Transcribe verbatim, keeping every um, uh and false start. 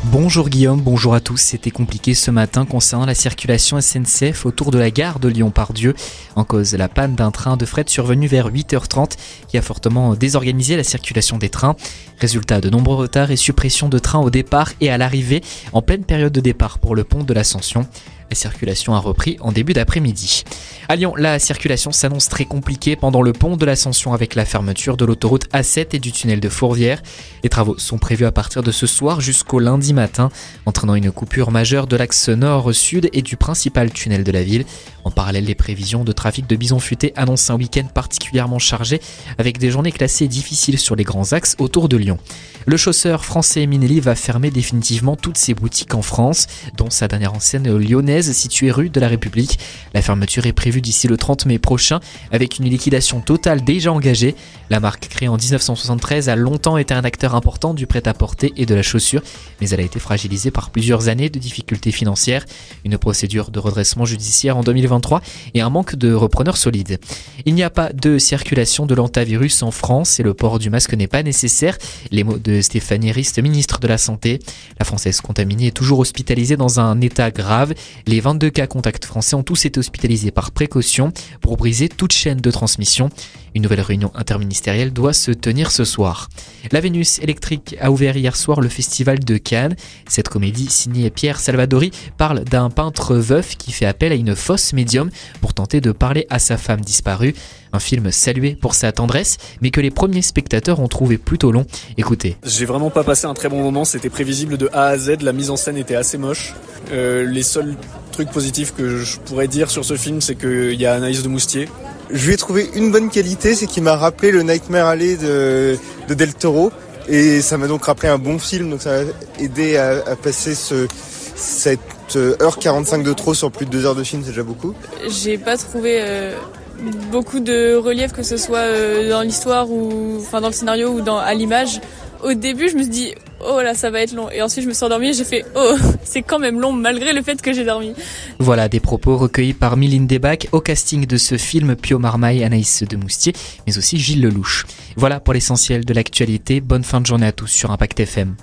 Bonjour Guillaume, bonjour à tous. C'était compliqué ce matin concernant la circulation S N C F autour de la gare de Lyon-Part-Dieu. En cause, la panne d'un train de fret survenu vers huit heures trente qui a fortement désorganisé la circulation des trains. Résultat, de nombreux retards et suppressions de trains au départ et à l'arrivée en pleine période de départ pour le pont de l'Ascension. La circulation a repris en début d'après-midi. À Lyon, la circulation s'annonce très compliquée pendant le pont de l'Ascension avec la fermeture de l'autoroute A sept et du tunnel de Fourvière. Les travaux sont prévus à partir de ce soir jusqu'au lundi matin, entraînant une coupure majeure de l'axe nord-sud et du principal tunnel de la ville. En parallèle, les prévisions de trafic de Bison Futé annoncent un week-end particulièrement chargé avec des journées classées difficiles sur les grands axes autour de Lyon. Le chausseur français Minelli va fermer définitivement toutes ses boutiques en France, dont sa dernière enseigne lyonnaise située rue de la République. La fermeture est prévue d'ici le trente mai prochain avec une liquidation totale déjà engagée. La marque, créée en dix-neuf cent soixante-treize, a longtemps été un acteur important du prêt-à-porter et de la chaussure, mais elle a été fragilisée par plusieurs années de difficultés financières, une procédure de redressement judiciaire en deux mille vingt-trois et un manque de repreneurs solides. Il n'y a pas de circulation de l'hantavirus en France et le port du masque n'est pas nécessaire. Les mots de Stéphanie Rist, ministre de la Santé. La Française contaminée est toujours hospitalisée dans un état grave. Les vingt-deux cas contacts français ont tous été hospitalisés par précaution pour briser toute chaîne de transmission. Une nouvelle réunion interministérielle doit se tenir ce soir. La Vénus électrique a ouvert hier soir le festival de Cannes. Cette comédie signée Pierre Salvadori parle d'un peintre veuf qui fait appel à une fausse médium pour tenter de parler à sa femme disparue. Un film salué pour sa tendresse, mais que les premiers spectateurs ont trouvé plutôt long. Écoutez. J'ai vraiment pas passé un très bon moment, c'était prévisible de A à Z, la mise en scène était assez moche. Euh, les seuls trucs positifs que je pourrais dire sur ce film, c'est qu'il y a Anaïs de Moustier. Je lui ai trouvé une bonne qualité, c'est qu'il m'a rappelé le Nightmare Alley de, de Del Toro. Et ça m'a donc rappelé un bon film, donc ça m'a aidé à, à passer ce, cette heure quarante-cinq de trop sur plus de deux heures de film, c'est déjà beaucoup. J'ai pas trouvé euh, beaucoup de relief, que ce soit euh, dans l'histoire ou enfin dans le scénario ou dans, à l'image. Au début, je me suis dit oh là, ça va être long. Et ensuite, je me suis endormie et j'ai fait oh, c'est quand même long malgré le fait que j'ai dormi. Voilà des propos recueillis par Mylène Debac au casting de ce film, Pio Marmaille, Anaïs de Moustier, mais aussi Gilles Lelouch. Voilà pour l'essentiel de l'actualité. Bonne fin de journée à tous sur Impact F M.